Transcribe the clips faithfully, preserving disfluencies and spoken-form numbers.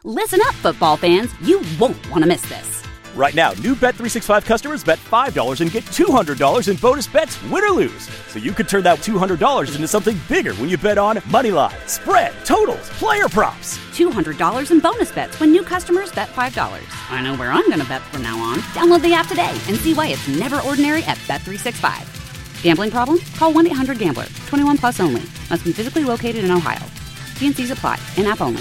Listen up, football fans. You won't want to miss this. Right now, new Bet three sixty-five customers bet five dollars and get two hundred dollars in bonus bets, win or lose. So you could turn that two hundred dollars into something bigger when you bet on money line, spread, totals, player props. two hundred dollars in bonus bets when new customers bet five dollars. I know where I'm going to bet from now on. Download the app today and see why it's never ordinary at Bet three sixty-five. Gambling problem? Call one eight hundred gambler. twenty-one plus only. Must be physically located in Ohio. T and C's apply. In-app only.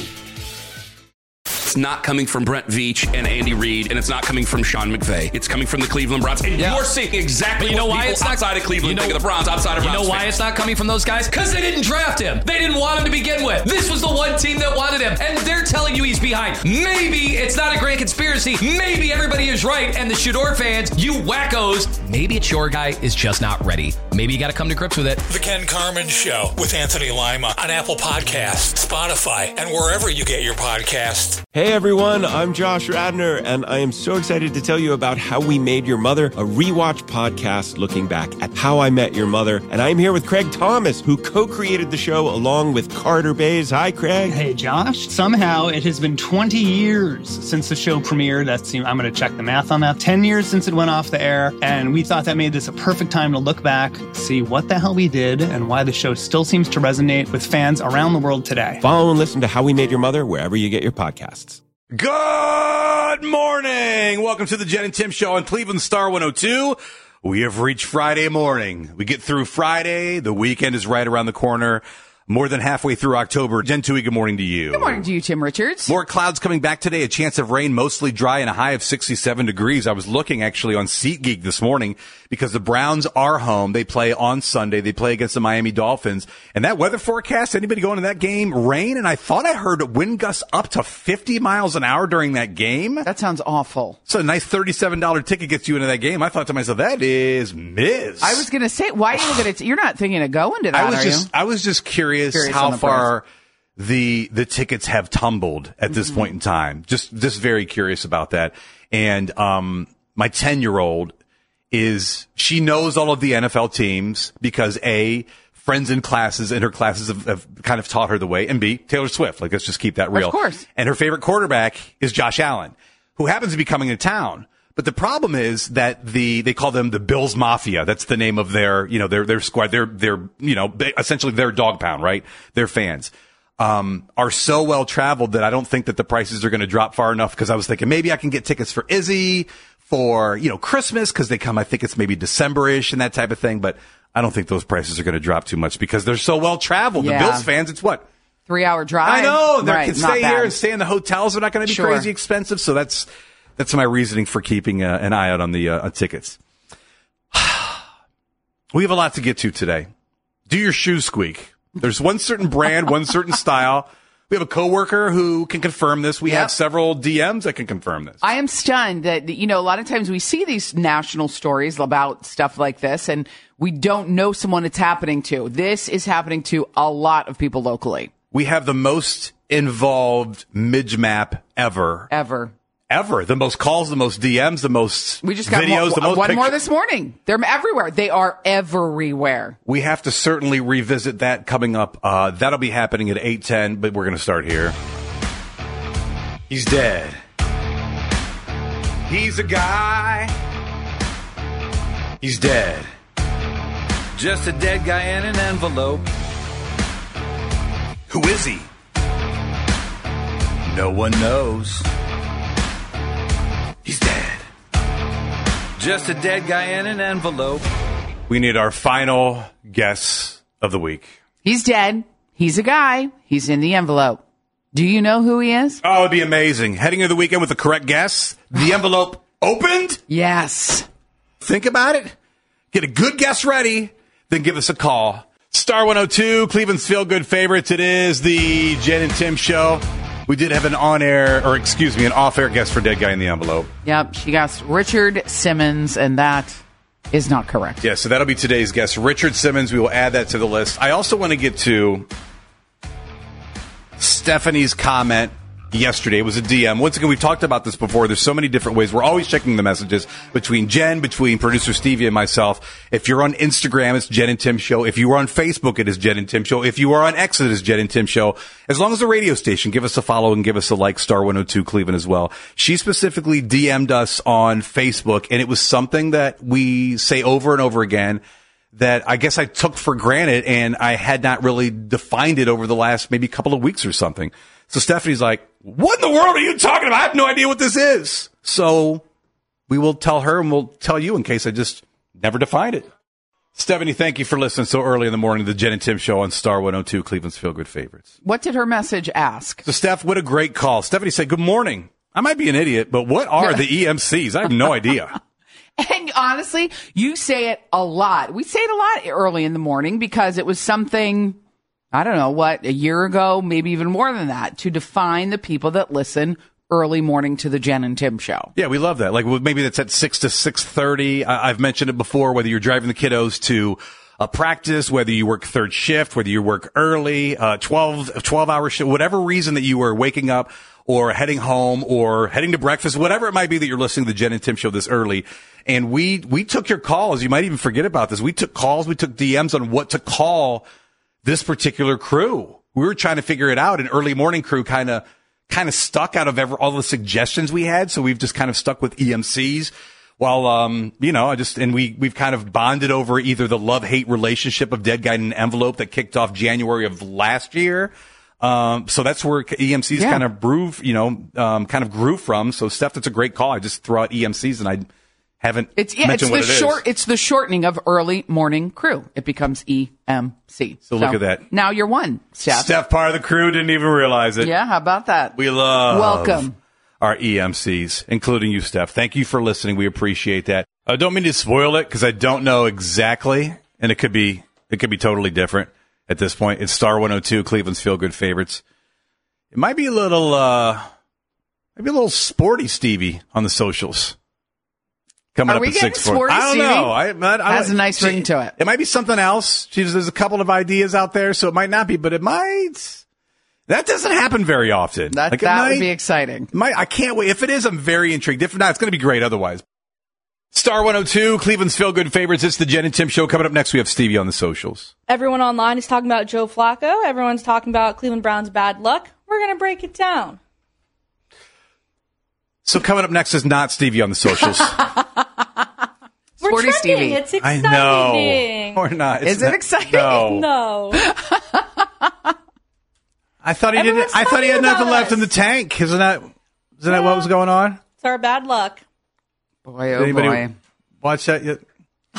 It's not coming from Brent Veach and Andy Reid, and it's not coming from Sean McVay. It's coming from the Cleveland Browns. And yeah. you're seeing exactly you know what why people it's not, outside of Cleveland you know, think of the Browns, outside of Browns. You know why fans. It's not coming from those guys? Because they didn't draft him. They didn't want him to begin with. This was the one team that wanted him, and they're telling you he's behind. Maybe it's not a grand conspiracy. Maybe everybody is right, and the Shador fans, you wackos, maybe it's your guy is just not ready. Maybe you got to come to grips with it. The Ken Carman Show with Anthony Lima on Apple Podcasts, Spotify, and wherever you get your podcasts. Hey everyone, I'm Josh Radner, and I am so excited to tell you about How We Made Your Mother, a rewatch podcast looking back at How I Met Your Mother. And I'm here with Craig Thomas, who co-created the show along with Carter Bays. Hi, Craig. Hey, Josh. Somehow it has been twenty years since the show premiered. That's, I'm going to check the math on that. ten years since it went off the air, and we thought that made this a perfect time to look back, see what the hell we did, and why the show still seems to resonate with fans around the world today. Follow and listen to How We Made Your Mother wherever you get your podcasts. Good morning. Welcome to the Jen and Tim Show on Cleveland Star one oh two. We have reached Friday morning. We get through Friday. The weekend is right around the corner. More than halfway through October. Jen Toohey, good morning to you. Good morning to you, Tim Richards. More clouds coming back today. A chance of rain, mostly dry, and a high of sixty-seven degrees. I was looking actually on SeatGeek this morning because the Browns are home. They play on Sunday. They play against the Miami Dolphins. And that weather forecast, anybody going to that game, rain? And I thought I heard wind gusts up to fifty miles an hour during that game. That sounds awful. So a nice thirty-seven dollars ticket gets you into that game. I thought to myself, that is miss. I was going to say, why are you going to, you're not thinking of going to that, I was are just, you? I was just curious, curious how far the the tickets have tumbled at this mm-hmm. point in time. Just just very curious about that. And um my ten-year-old is, she knows all of the N F L teams because A, friends in classes in her classes have, have kind of taught her the way, and B, Taylor Swift. Like, let's just keep that real. Of course. And her favorite quarterback is Josh Allen, who happens to be coming to town. But the problem is that the, they call them the Bills Mafia. That's the name of their, you know, their, their squad. They're, they're, you know, essentially their dog pound, right? Their fans, um, are so well traveled that I don't think that the prices are going to drop far enough. Cause I was thinking maybe I can get tickets for Izzy for, you know, Christmas. Cause they come, I think it's maybe December-ish and that type of thing. But I don't think those prices are going to drop too much because they're so well traveled. Yeah. The Bills fans, it's what? Three hour drive. I know. They right, can stay here and stay in the hotels. They're not going to be sure. crazy expensive. So that's, That's my reasoning for keeping uh, an eye out on the uh, on tickets. We have a lot to get to today. Do your shoes squeak? There's one certain brand, one certain style. We have a coworker who can confirm this. We yep. have several D Ms that can confirm this. I am stunned that, you know, a lot of times we see these national stories about stuff like this, and we don't know someone it's happening to. This is happening to a lot of people locally. We have the most involved Midge map ever. Ever. Ever. The most calls, the most D Ms, the most we just got videos, one, the most one pictures. more this morning. They're everywhere. They are everywhere. We have to certainly revisit that coming up. Uh, that'll be happening at eight ten, but we're going to start here. He's dead. He's a guy. He's dead. Just a dead guy in an envelope. Who is he? No one knows. He's dead. Just a dead guy in an envelope. We need our final guess of the week. He's dead. He's a guy. He's in the envelope. Do you know who he is? Oh, it'd be amazing. Heading into the weekend with the correct guess. The envelope opened? Yes. Think about it. Get a good guess ready. Then give us a call. Star one oh two, Cleveland's feel-good favorites. It is the Jen and Tim Show. We did have an on-air, or excuse me, an off-air guess for Dead Guy in the Envelope. Yep, she guessed Richard Simmons, and that is not correct. Yeah, so that'll be today's guess, Richard Simmons. We will add that to the list. I also want to get to Stephanie's comment yesterday. It was a D M. Once again, we've talked about this before. There's so many different ways. We're always checking the messages between Jen, between producer Stevie and myself. If you're on Instagram, it's Jen and Tim Show. If you are on Facebook, it is Jen and Tim Show. If you are on X, it is Jen and Tim Show. As long as the radio station, give us a follow and give us a like, Star one oh two Cleveland as well. She specifically D M'd us on Facebook, and it was something that we say over and over again that I guess I took for granted, and I had not really defined it over the last maybe couple of weeks or something. So Stephanie's like, what in the world are you talking about? I have no idea what this is. So we will tell her, and we'll tell you in case I just never defined it. Stephanie, thank you for listening so early in the morning to the Jen and Tim Show on Star one oh two, Cleveland's Feel Good Favorites. What did her message ask? So, Steph, what a great call. Stephanie said, good morning. I might be an idiot, but what are the E M Cs? I have no idea. And honestly, you say it a lot. We say it a lot early in the morning because it was something, I don't know, what, a year ago, maybe even more than that, to define the people that listen early morning to the Jen and Tim Show. Yeah, we love that. Like maybe that's at six to six thirty. I- I've mentioned it before, whether you're driving the kiddos to a practice, whether you work third shift, whether you work early, uh, twelve, twelve hour shift, whatever reason that you are waking up or heading home or heading to breakfast, whatever it might be that you're listening to the Jen and Tim Show this early. And we, we took your calls. You might even forget about this. We took calls. We took D Ms on what to call this particular crew. We were trying to figure it out. An early morning crew kind of, kind of stuck out of ever, all the suggestions we had. So we've just kind of stuck with E M Cs. While, um, you know, I just, and we, we've kind of bonded over either the love-hate relationship of Dead Guy in an Envelope that kicked off January of last year. Um, so that's where E M Cs yeah. kind of brew, you know, um, kind of grew from. So Steph, that's a great call. I just throw out E M Cs and I haven't it's, yeah, mentioned it's the what it short, is. It's the shortening of early morning crew. It becomes E M C. So, so look at that. Now you're one, Steph. Steph, part of the crew, didn't even realize it. Yeah, how about that? We love Welcome. Our E M Cs, including you, Steph. Thank you for listening. We appreciate that. I don't mean to spoil it because I don't know exactly, and it could be it could be totally different at this point. It's Star one oh two, Cleveland's Feel Good Favorites. It might be a little, uh, maybe a little sporty, Stevie, on the socials. Coming Are up we at getting six sporty, I don't Stevie? know. I, I, I has a nice she, ring to it. It might be something else. She's, there's a couple of ideas out there, so it might not be, but it might. That doesn't happen very often. That, like that might, would be exciting. Might, I can't wait. If it is, I'm very intrigued. If not, it's going to be great otherwise. Star one oh two, Cleveland's Feel Good Favorites. It's the Jen and Tim Show. Coming up next, we have Stevie on the socials. Everyone online is talking about Joe Flacco. Everyone's talking about Cleveland Browns' bad luck. We're going to break it down. So coming up next is not Stevie on the socials. We're Sporty trending. Stevie. It's I exciting. know. Or not. It's Is it not, exciting? No. No. I thought he Everyone's didn't. I thought he had talking nothing about left us. in the tank. Isn't that? Isn't that Yeah. what was going on? It's our bad luck. Boy, oh Did anybody boy. watch that yet?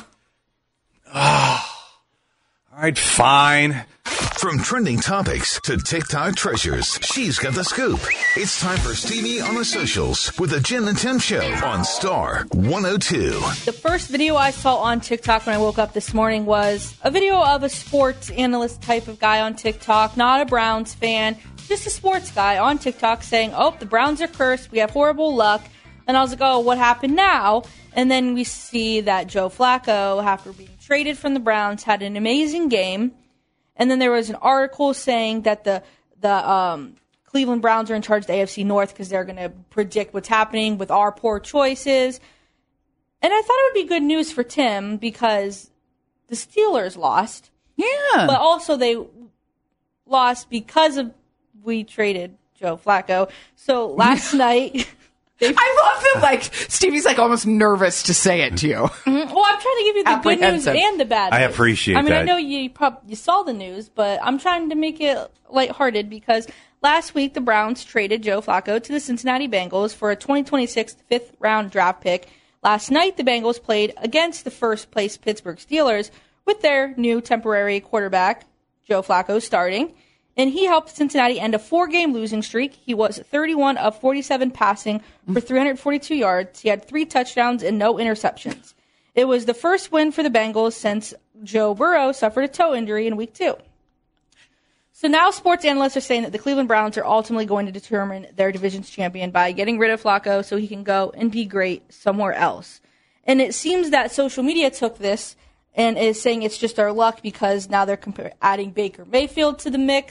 Oh. All right, fine. From trending topics to TikTok treasures, she's got the scoop. It's time for Stevie on the socials with the Jen and Tim Show on Star one oh two. The first video I saw on TikTok when I woke up this morning was a video of a sports analyst type of guy on TikTok, not a Browns fan, just a sports guy on TikTok saying, oh, the Browns are cursed, we have horrible luck. And I was like, oh, what happened now? And then we see that Joe Flacco, after being traded from the Browns, had an amazing game. And then there was an article saying that the the um, Cleveland Browns are in charge of the A F C North because they're going to predict what's happening with our poor choices. And I thought it would be good news for Tim because the Steelers lost. Yeah. But also they lost because of we traded Joe Flacco. So last night... I love that, like, Stevie's, like, almost nervous to say it to you. Mm-hmm. Well, I'm trying to give you the good news and the bad news. I appreciate that. I mean, that. I know you prob- you saw the news, but I'm trying to make it lighthearted because last week the Browns traded Joe Flacco to the Cincinnati Bengals for a twenty twenty-six fifth-round draft pick. Last night, the Bengals played against the first-place Pittsburgh Steelers with their new temporary quarterback, Joe Flacco, starting. And he helped Cincinnati end a four-game losing streak. He was thirty-one of forty-seven passing for three hundred forty-two yards. He had three touchdowns and no interceptions. It was the first win for the Bengals since Joe Burrow suffered a toe injury in week two. So now sports analysts are saying that the Cleveland Browns are ultimately going to determine their division's champion by getting rid of Flacco so he can go and be great somewhere else. And it seems that social media took this and is saying it's just our luck because now they're compa- adding Baker Mayfield to the mix,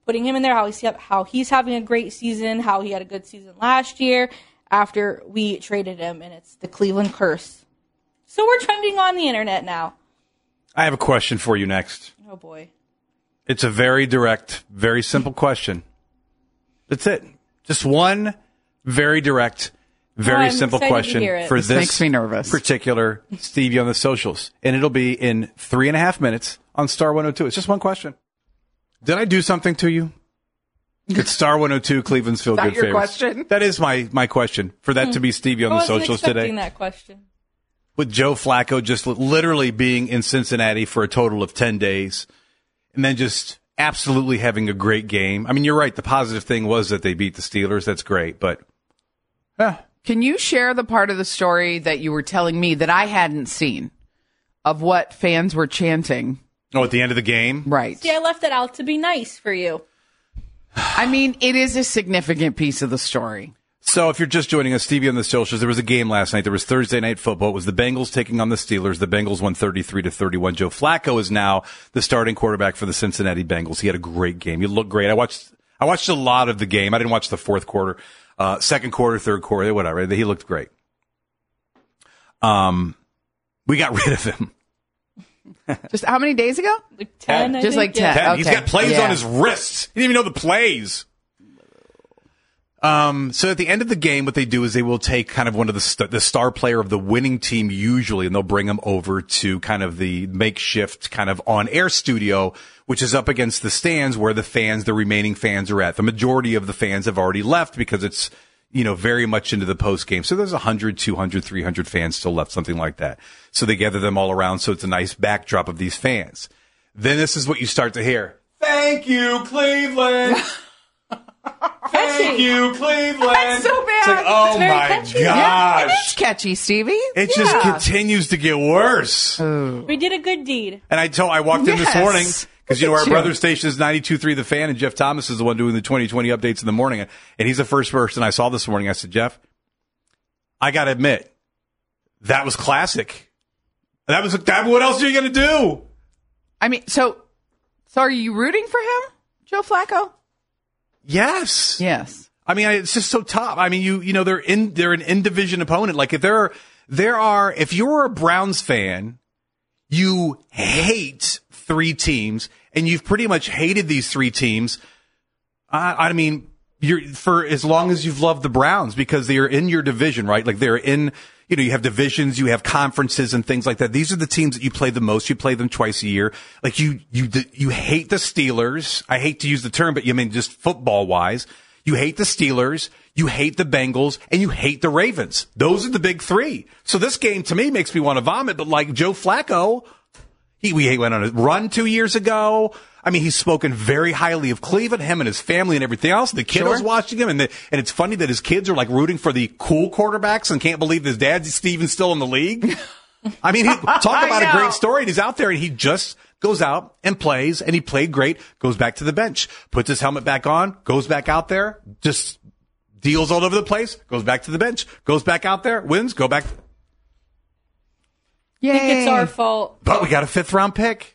putting him in there, how he's, how he's having a great season, how he had a good season last year after we traded him, and it's the Cleveland curse. So we're trending on the internet now. I have a question for you next. Oh, boy. It's a very direct, very simple question. That's it. Just one very direct, very I'm simple excited to question hear it. for This this makes me nervous. particular Stevie on the socials. And it'll be in three and a half minutes on Star one oh two. It's just one question. Did I do something to you? It's Star one oh two, Cleveland's Feel Is that Good your favorites. question? That is my, my question. For that to be Stevie on I the wasn't socials expecting today. that question. With Joe Flacco just li- literally being in Cincinnati for a total of ten days and then just absolutely having a great game. I mean, you're right. The positive thing was that they beat the Steelers. That's great. But eh. Can you share the part of the story that you were telling me that I hadn't seen of what fans were chanting? Oh, at the end of the game? Right. See, I left that out to be nice for you. I mean, it is a significant piece of the story. So if you're just joining us, Stevie on the socials, there was a game last night. There was Thursday Night Football. It was the Bengals taking on the Steelers. The Bengals won thirty-three to thirty-one. Joe Flacco is now the starting quarterback for the Cincinnati Bengals. He had a great game. He looked great. I watched, I watched a lot of the game. I didn't watch the fourth quarter, uh, second quarter, third quarter, whatever. He looked great. Um, we got rid of him. Just how many days ago? Like ten, I Just think, like ten. yeah. ten. He's Okay. got plays Yeah. on his wrists. He didn't even know the plays. Um, so at the end of the game, what they do is they will take kind of one of the st- the star player of the winning team usually, and they'll bring him over to kind of the makeshift kind of on air studio, which is up against the stands where the fans, the remaining fans are at. The majority of the fans have already left because it's, you know, very much into the post game. So there's one hundred, two hundred, three hundred fans still left, something like that. So they gather them all around. So it's a nice backdrop of these fans. Then this is what you start to hear. Thank you, Cleveland. Thank you, Cleveland. That's so bad. It's like, oh It's very my catchy. Yeah, it gosh. is catchy, Stevie. It Yeah. just continues to get worse. We did a good deed. And I told, I walked in this Yes. morning because, you know, Look our at you. brother station is ninety-two point three The Fan, and Jeff Thomas is the one doing the twenty twenty updates in the morning. And he's the first person I saw this morning. I said, Jeff, I got to admit, that was classic. That was, that, what else are you going to do? I mean, so, so are you rooting for him, Joe Flacco? Yes. Yes. I mean, it's just so tough. I mean, you, you know, they're in, they're an in division opponent. Like if there are, there are, if you're a Browns fan, you hate three teams and you've pretty much hated these three teams. I, I mean, you're for as long as you've loved the Browns because they are in your division, right? Like they're in, you know, you have divisions, you have conferences and things like that. These are the teams that you play the most. You play them twice a year. Like you, you, you hate the Steelers. I hate to use the term, but you mean just football wise. You hate the Steelers, you hate the Bengals, and you hate the Ravens. Those are the big three. So this game to me makes me want to vomit, but like Joe Flacco, he, we went on a run two years ago. I mean, he's spoken very highly of Cleveland, him and his family and everything else. The kiddos Sure. watching him, and the, and it's funny that his kids are like rooting for the cool quarterbacks and can't believe his dad, Steven's still in the league. I mean, he, talk about a great story. And he's out there and he just goes out and plays, and he played great, goes back to the bench, puts his helmet back on, goes back out there, just deals all over the place, goes back to the bench, goes back out there, wins, go back. Yay. I think it's our fault. But we got a fifth round pick.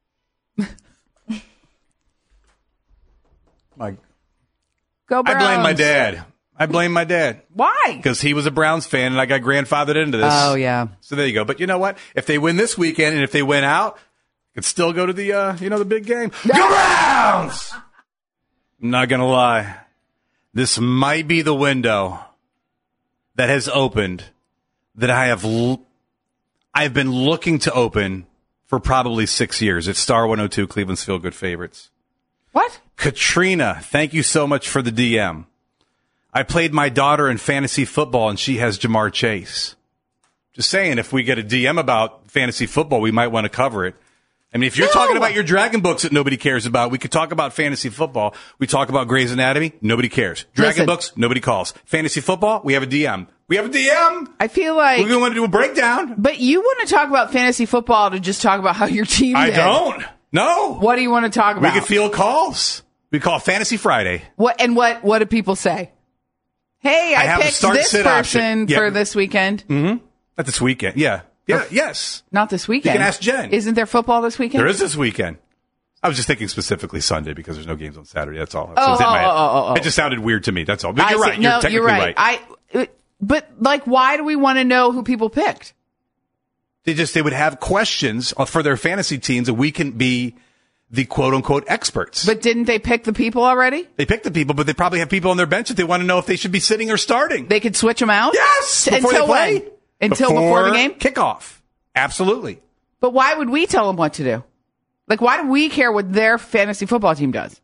My, Go I Browns. blame my dad. I blame my dad. Why? Because he was a Browns fan and I got grandfathered into this. Oh, yeah. So there you go. But you know what? If they win this weekend and if they win out, could still go to the, uh, you know, the big game. Go Browns! I'm not going to lie. This might be the window that has opened that I have, l- I've been looking to open for probably six years. It's Star one oh two, Cleveland's Feel Good Favorites. What? Katrina, thank you so much for the D M. I played my daughter in fantasy football and she has Jamar Chase. Just saying, if we get a D M about fantasy football, we might want to cover it. I mean, if you're No. talking about your dragon books that nobody cares about, we could talk about fantasy football. We talk about Grey's Anatomy, nobody cares. Dragon Listen. books, nobody calls. Fantasy football, we have a D M. We have a D M. I feel like. We're going to want to do a breakdown. But you want to talk about fantasy football to just talk about how your team I did. don't. No. What do you want to talk We about? could field calls. We call it Fantasy Friday. What and what? What do people say? Hey, I I, have a picked start this sit person option. Yeah. for this weekend. Mm-hmm. Not this weekend. Yeah. Yeah. Yes. Not this weekend. You can ask Jen. Isn't there football this weekend? There is this weekend. I was just thinking specifically Sunday because there's no games on Saturday. That's all. Oh, so oh, oh, oh, oh. It just sounded weird to me. That's all. But I you're see. right. No, You're technically you're right. right. I, but like, why do we want to know who people picked? They just they would have questions for their fantasy teams, and we can be the quote unquote experts. But didn't they pick the people already? They picked the people, but they probably have people on their bench that they want to know if they should be sitting or starting. They could switch them out? Yes! Before Until they play. when? Until before, before the game? Kickoff. Absolutely. But why would we tell them what to do? Like, why do we care what their fantasy football team does?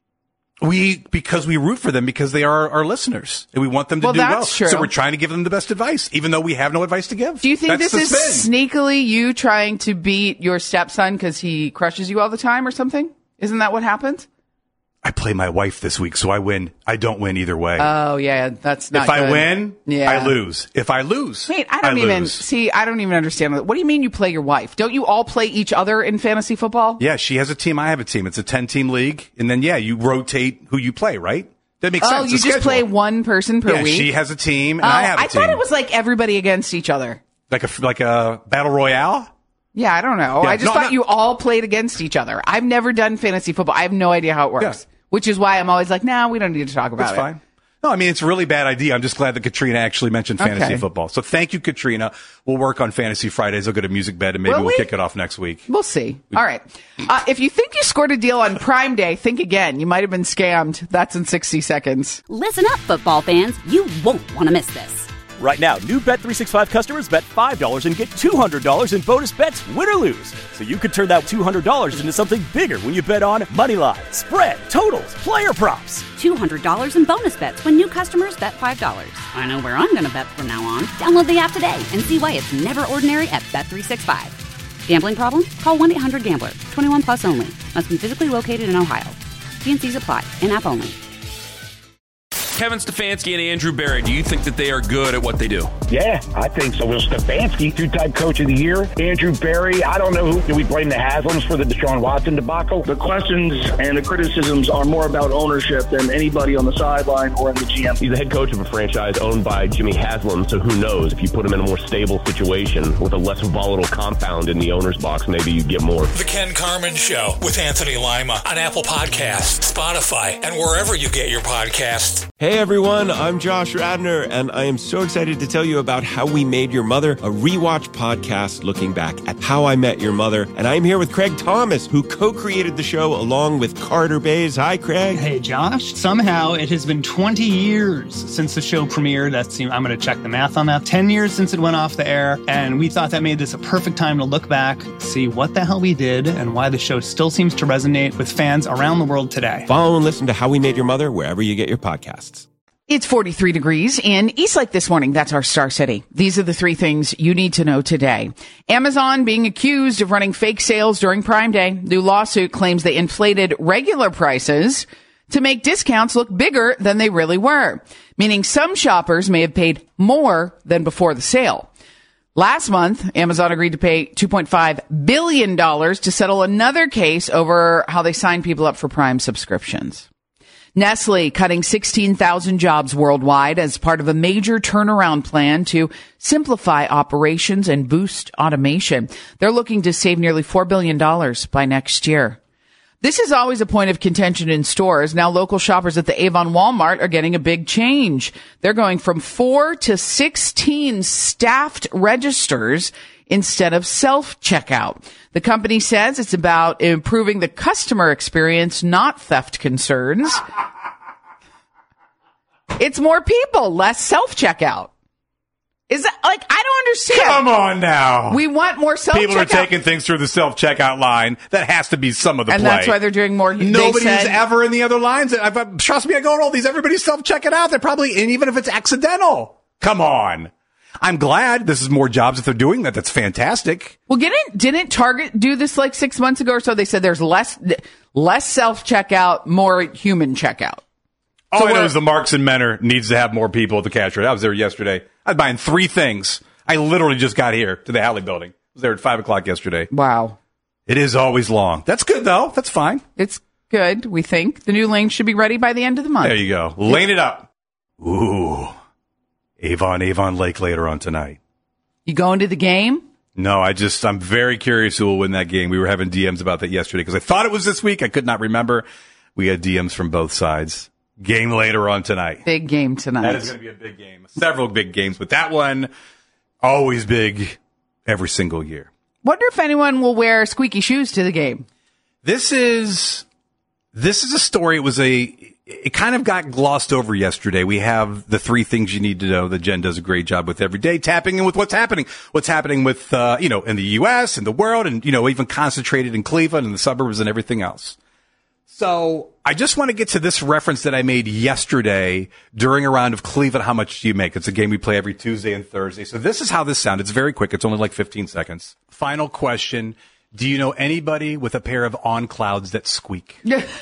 We, because we root for them because they are our listeners and we want them to well, do that's well. True. So we're trying to give them the best advice, even though we have no advice to give. Do you think that's this is spin. sneakily you trying to beat your stepson because he crushes you all the time or something? Isn't that what happens? I play my wife this week, so I win. I don't win either way. Oh, yeah, that's not If I good. win, yeah. I lose. If I lose, Wait, I don't I even, lose. see, I don't even understand. What do you mean you play your wife? Don't you all play each other in fantasy football? Yeah, she has a team, I have a team. It's a ten-team league, and then, yeah, you rotate who you play, right? That makes oh, sense. Oh, you the just schedule. play one person per yeah, week? she has a team, and oh, I have a I team. thought it was like everybody against each other. Like a, like a battle royale? Yeah, I don't know. Yeah, I just no, thought no. you all played against each other. I've never done fantasy football. I have no idea how it works. Yeah. Which is why I'm always like, nah, we don't need to talk about That's it. fine. No, I mean, it's a really bad idea. I'm just glad that Katrina actually mentioned fantasy Okay. football. So thank you, Katrina. We'll work on Fantasy Fridays. I'll go to Music Bed, and maybe Will we'll we? kick it off next week. We'll see. All right. Uh, if you think you scored a deal on Prime Day, think again. You might have been scammed. That's in sixty seconds. Listen up, football fans. You won't want to miss this. Right now, new Bet three sixty-five customers bet five dollars and get two hundred dollars in bonus bets, win or lose. So you could turn that two hundred dollars into something bigger when you bet on money line, spread, totals, player props. two hundred dollars in bonus bets when new customers bet five dollars. I know where I'm going to bet from now on. Download the app today and see why it's never ordinary at Bet three sixty-five. Gambling problem? Call one eight hundred gambler. twenty-one plus only. Must be physically located in Ohio. T and C's apply. In-app only. Kevin Stefanski and Andrew Berry, do you think that they are good at what they do? Yeah, I think so. Will Stefanski, two-time coach of the year. Andrew Berry, I don't know who. Do we blame the Haslams for the Deshaun Watson debacle? The questions and the criticisms are more about ownership than anybody on the sideline or in the G M. He's the head coach of a franchise owned by Jimmy Haslam, so who knows? If you put him in a more stable situation with a less volatile compound in the owner's box, maybe you get more. The Ken Carman Show with Anthony Lima on Apple Podcasts, Spotify, and wherever you get your podcasts. Hey everyone, I'm Josh Radner, and I am so excited to tell you about How We Made Your Mother, a rewatch podcast looking back at How I Met Your Mother. And I'm here with Craig Thomas, who co-created the show along with Carter Bays. Hi, Craig. Hey, Josh. Somehow it has been twenty years since the show premiered. That's, I'm going to check the math on that. ten years since it went off the air, and we thought that made this a perfect time to look back, see what the hell we did, and why the show still seems to resonate with fans around the world today. Follow and listen to How We Made Your Mother wherever you get your podcasts. It's forty-three degrees in Eastlake this morning. That's our Star City. These are the three things you need to know today. Amazon being accused of running fake sales during Prime Day. New lawsuit claims they inflated regular prices to make discounts look bigger than they really were, meaning some shoppers may have paid more than before the sale. Last month, Amazon agreed to pay two point five billion dollars to settle another case over how they sign people up for Prime subscriptions. Nestle cutting sixteen thousand jobs worldwide as part of a major turnaround plan to simplify operations and boost automation. They're looking to save nearly four billion dollars by next year. This is always a point of contention in stores. Now local shoppers at the Avon Walmart are getting a big change. They're going from four to sixteen staffed registers instead of self-checkout. The company says it's about improving the customer experience, not theft concerns. It's more people, less self-checkout. Is that, like, I don't understand. Come on now. We want more self-checkout. People are taking things through the self-checkout line. That has to be some of the and play. that's why they're doing more. Nobody said, is ever in the other lines. I've, I've, trust me, I go to all these. Everybody's self-checking out. They're probably, and even if it's accidental. Come on. I'm glad this is more jobs if they're doing that. That's fantastic. Well, didn't, didn't Target do this like six months ago or so? They said there's less, less self-checkout, more human checkout. All So I know we're- is the Marks and Menor needs to have more people at the cash register. I was there yesterday. I was buying three things. I literally just got here to the Halley building. I was there at five o'clock yesterday. Wow. It is always long. That's good, though. That's fine. It's good, we think. The new lane should be ready by the end of the month. There you go. Lane it up. Ooh. Avon, Avon Lake later on tonight. You going to the game? No, I just, I'm very curious who will win that game. We were having D Ms about that yesterday because I thought it was this week. I could not remember. We had D Ms from both sides. Game later on tonight. Big game tonight. That is going to be a big game. Several big games, but that one, always big every single year. Wonder if anyone will wear squeaky shoes to the game. This is, this is a story. It was a, it kind of got glossed over yesterday. We have the three things you need to know that Jen does a great job with every day, tapping in with what's happening, what's happening with, uh, you know, in the U S and the world and, you know, even concentrated in Cleveland and the suburbs and everything else. So I just want to get to this reference that I made yesterday during a round of Cleveland. How much do you make? It's a game we play every Tuesday and Thursday. So this is how this sounds. It's very quick. It's only like fifteen seconds. Final question. Do you know anybody with a pair of on clouds that squeak?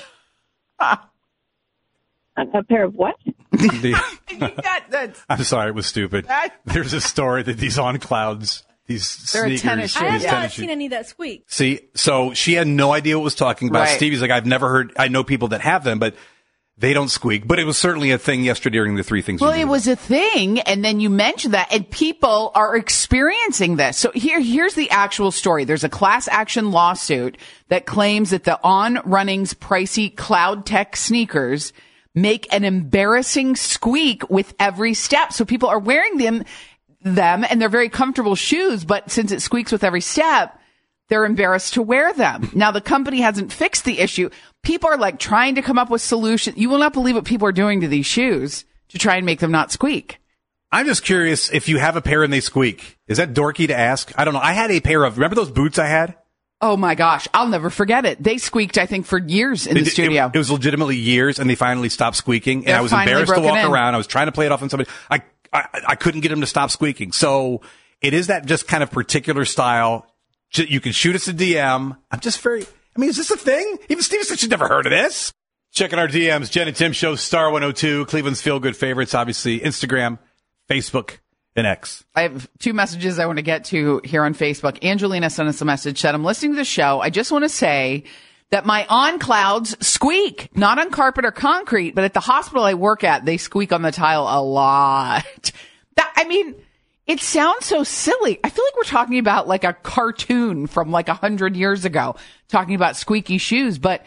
A pair of what? The, that, that's, I'm sorry, it was stupid. That, There's a story that these on clouds, these They're sneakers. tennis shoes. I have these not tennis seen shoes. any that squeak. See, so she had no idea what was talking about. Right. Stevie's like, I've never heard, I know people that have them, but they don't squeak. But it was certainly a thing yesterday during the three things. well, you it was a thing, and then you mentioned that, and people are experiencing this. So here, here's the actual story. There's a class action lawsuit that claims that the On Running's pricey Cloud Tech sneakers make an embarrassing squeak with every step. So people are wearing them, them, and they're very comfortable shoes, but since it squeaks with every step, they're embarrassed to wear them. Now, the company hasn't fixed the issue. People are like trying to come up with solutions. You will not believe what people are doing to these shoes to try and make them not squeak. I'm just curious if you have a pair and they squeak. Is that dorky to ask? I don't know. I had a pair of, remember those boots I had? Oh my gosh, I'll never forget it. They squeaked, I think, for years in It- the it- studio. It, it was legitimately years, and they finally stopped squeaking. And They're I was finally embarrassed to broken walk in. around. I was trying to play it off on somebody. I, I I couldn't get them to stop squeaking. So it is that just kind of particular style. J- You can shoot us a D M. I'm just very. I mean, is this a thing? Even Steve said she'd never heard of this. Checking our D Ms. Jen and Tim Show, Star one oh two, Cleveland's Feel Good favorites. Obviously, Instagram, Facebook, and X. I have two messages I want to get to here on Facebook. Angelina sent us a message, said, I'm listening to the show. I just want to say that my on clouds squeak, not on carpet or concrete, but at the hospital I work at, they squeak on the tile a lot. That, I mean, it sounds so silly. I feel like we're talking about like a cartoon from like a hundred years ago, talking about squeaky shoes, but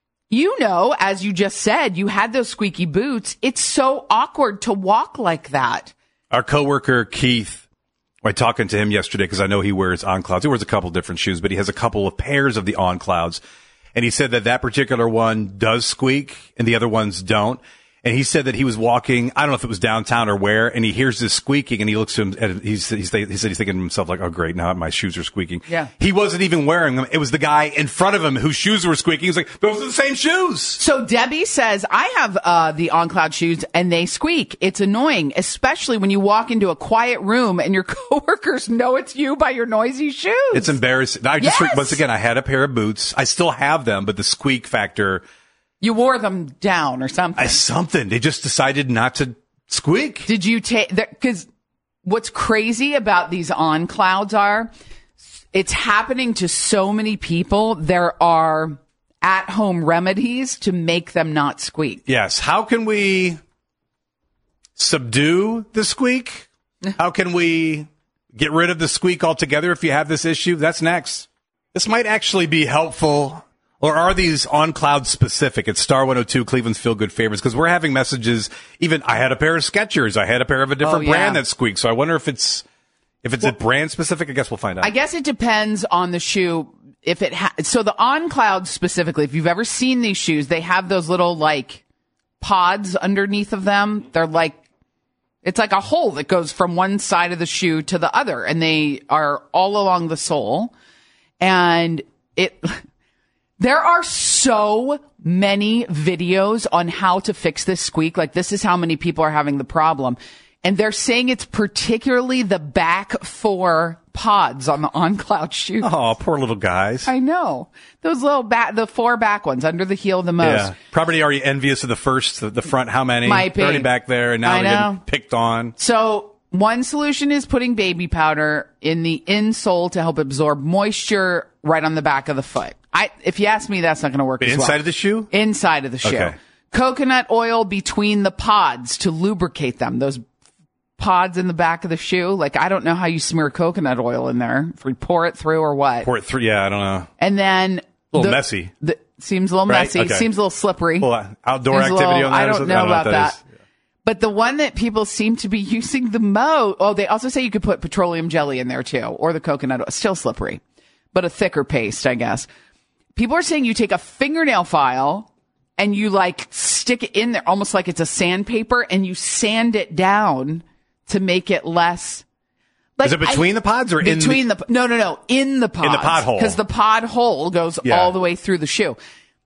you know, as you just said, you had those squeaky boots. It's so awkward to walk like that. Our coworker Keith, I was talking to him yesterday because I know he wears On Clouds. He wears a couple different shoes, but he has a couple of pairs of the On Clouds. And he said that that particular one does squeak and the other ones don't. And he said that he was walking, I don't know if it was downtown or where, and he hears this squeaking and he looks to him and he's, he's, he said he's thinking to himself like, oh great, now my shoes are squeaking. Yeah. He wasn't even wearing them. It was the guy in front of him whose shoes were squeaking. He's like, those are the same shoes. So Debbie says, I have uh, the On Cloud shoes and they squeak. It's annoying, especially when you walk into a quiet room and your coworkers know it's you by your noisy shoes. It's embarrassing. I just, Yes! once again, I had a pair of boots. I still have them, but the squeak factor, You wore them down or something. I, something. They just decided not to squeak. Did you take that? Because what's crazy about these On Clouds are, it's happening to so many people. There are at-home remedies to make them not squeak. Yes. How can we subdue the squeak? How can we get rid of the squeak altogether if you have this issue? That's next. This might actually be helpful. Or are these On Cloud specific? It's Star one oh two, Cleveland's Feel Good favorites, because we're having messages. Even I had a pair of Skechers. I had a pair of a different Oh, yeah. brand that squeaks. So I wonder if it's if it's a brand specific. I guess we'll find out. I guess it depends on the shoe. If it ha- so the On Cloud specifically, if you've ever seen these shoes, they have those little like pods underneath of them. They're like, it's like a hole that goes from one side of the shoe to the other, and they are all along the sole. And it, there are so many videos on how to fix this squeak. Like, this is how many people are having the problem. And they're saying it's particularly the back four pods on the On Cloud shoes. Oh, poor little guys. I know. Those little back, the four back ones under the heel the most. Yeah. Probably already envious of the first, the, the front. How many? Might be. They're already back there, and now I they're know. getting picked on. So one solution is putting baby powder in the insole to help absorb moisture right on the back of the foot. I, if you ask me, that's not going to work But as inside well. of the shoe? Inside of the shoe. Okay. Coconut oil between the pods to lubricate them. Those pods in the back of the shoe. Like, I don't know how you smear coconut oil in there. If we pour it through or what. Pour it through. Yeah, I don't know. And then. A little the, messy. The, seems a little right? messy. Okay. Seems a little slippery. Well, outdoor seems activity little, on that. I don't know I don't about know that. that. But the one that people seem to be using the most. Oh, they also say you could put petroleum jelly in there too, or the coconut oil. Still slippery, but a thicker paste, I guess. People are saying you take a fingernail file and you like stick it in there almost like it's a sandpaper and you sand it down to make it less. Like, Is it between I, the pods or in between the, the no no no in the pods in the pod hole because the pod hole goes yeah. all the way through the shoe.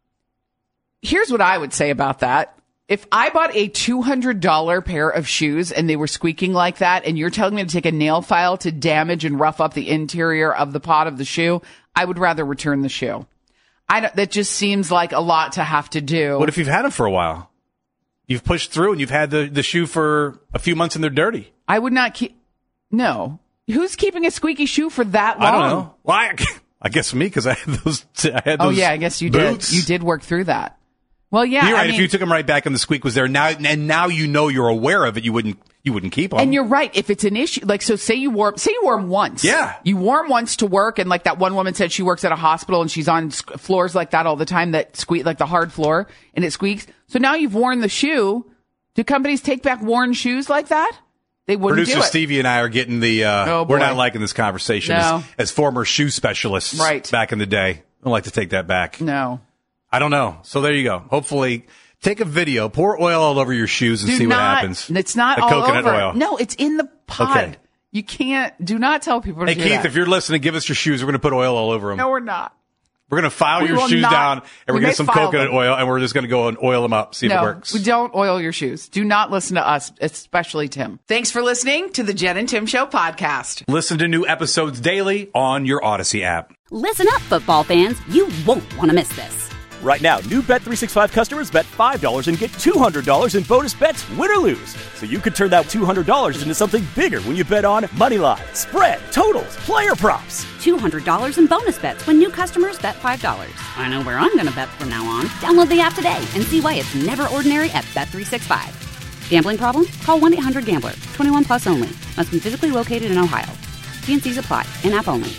Here's what I would say about that. If I bought a two hundred dollars pair of shoes and they were squeaking like that, and you're telling me to take a nail file to damage and rough up the interior of the pod of the shoe, I would rather return the shoe. I don't, that just seems like a lot to have to do. What if you've had them for a while? You've pushed through and you've had the, the shoe for a few months and they're dirty. I would not keep. No. Who's keeping a squeaky shoe for that long? I don't know. Well, I, I guess me, because I had those. I had those oh yeah, I guess you boots. did. You did work through that. Well, yeah. You're right. I mean, if you took them right back and the squeak was there now, and now you know you're aware of it, you wouldn't. You wouldn't keep them. And you're right. If it's an issue, like, so say you wore, say you wore them once. Yeah. You wore them once to work. And like that one woman said, she works at a hospital and she's on floors like that all the time that squeak, like the hard floor, and it squeaks. So now you've worn the shoe. Do companies take back worn shoes like that? They wouldn't Producer do it. Stevie and I are getting the, uh, Oh, we're boy. not liking this conversation No. as, as former shoe specialists Right. back in the day. I don't like to take that back. No. I don't know. So there you go. Hopefully, take a video, pour oil all over your shoes and Do see not, what happens. It's not the all coconut over. oil. No, it's in the pod. Okay. You can't, do not tell people to Hey, do Keith, that. if you're listening, give us your shoes. We're going to put oil all over them. No, we're not. We're going to file We your will shoes not- down, and we we're going to may get some file coconut them. oil, and we're just going to go and oil them up, see if no, it works. we don't oil your shoes. Do not listen to us, especially Tim. Thanks for listening to the Jen and Tim Show podcast. Listen to new episodes daily on your Odyssey app. Listen up, football fans. You won't want to miss this. Right now, new Bet three sixty-five customers bet five dollars and get two hundred dollars in bonus bets, win or lose. So you could turn that two hundred dollars into something bigger when you bet on moneyline, spread, totals, player props. two hundred dollars in bonus bets when new customers bet five dollars. I know where I'm going to bet from now on. Download the app today and see why it's never ordinary at Bet three sixty-five. Gambling problem? Call one eight hundred gambler. twenty-one plus only. Must be physically located in Ohio. T and C's apply. In-app only.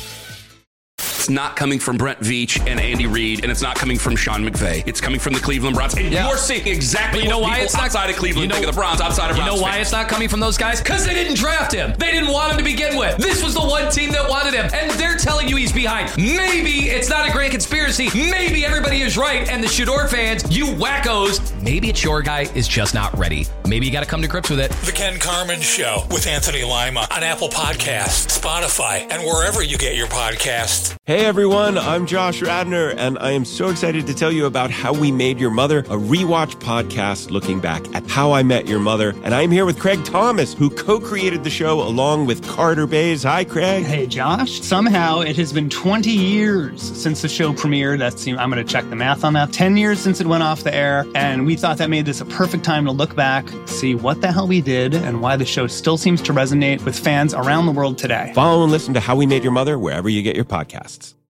It's not coming from Brent Veach and Andy Reid, and it's not coming from Sean McVay. It's coming from the Cleveland Browns. And Yeah. you're seeing exactly But you know what why people it's not outside of Cleveland you know, think of the Browns, outside of You Browns know why fans. it's not coming from those guys? Because they didn't draft him. They didn't want him to begin with. This was the one team that wanted him, and they're telling you he's behind. Maybe it's not a grand conspiracy. Maybe everybody is right, and the Shador fans, you wackos, maybe it's your guy is just not ready. Maybe you got to come to grips with it. The Ken Carmen Show with Anthony Lima on Apple Podcasts, Spotify, and wherever you get your podcasts. Hey everyone, I'm Josh Radner, and I am so excited to tell you about How We Made Your Mother, a rewatch podcast looking back at How I Met Your Mother. And I'm here with Craig Thomas, who co-created the show along with Carter Bays. Hi, Craig. Hey, Josh. Somehow it has been twenty years since the show premiered. That's, I'm going to check the math on that. ten years since it went off the air. And we thought that made this a perfect time to look back, see what the hell we did, and why the show still seems to resonate with fans around the world today. Follow and listen to How We Made Your Mother wherever you get your podcasts.